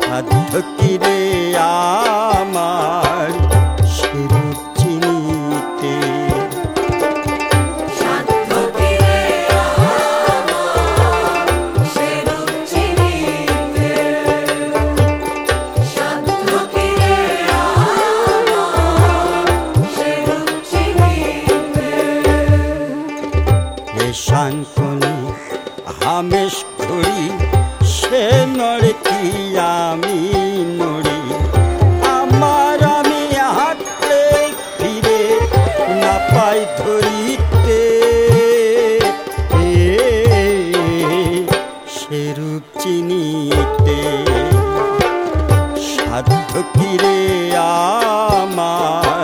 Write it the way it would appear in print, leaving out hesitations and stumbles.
সাধ্য কি রে আমার সেরূপ চিনিতে। শান্তনি হামেশ ঘড়ি সে নড়ে কি আমি নড়ি, আমার আমি হাঁটলে ফিরে না পাই ধরিতে। সেরূপ চিনিতে সাধ্য কি রে আমার